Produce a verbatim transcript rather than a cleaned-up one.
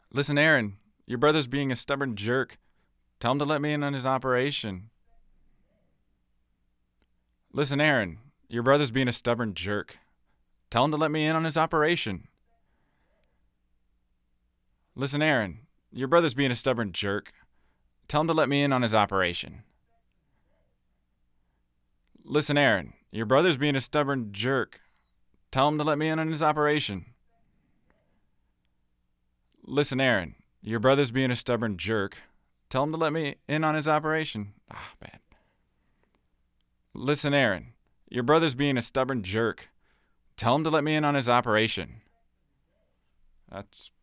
Listen, Aaron, your brother's being a stubborn jerk. Tell him to let me in on his operation. Listen, Aaron, your brother's being a stubborn jerk. Tell him to let me in on his operation. Listen, Aaron, your brother's being a stubborn jerk. Tell him to let me in on his operation. Listen, Aaron, your brother's being a stubborn jerk. Tell him to let me in on his operation. Listen, Aaron, your brother's being a stubborn jerk. Tell him to let me in on his operation. Ah, bad. Listen, Aaron, your brother's being a stubborn jerk. Tell him to let me in on his operation. That's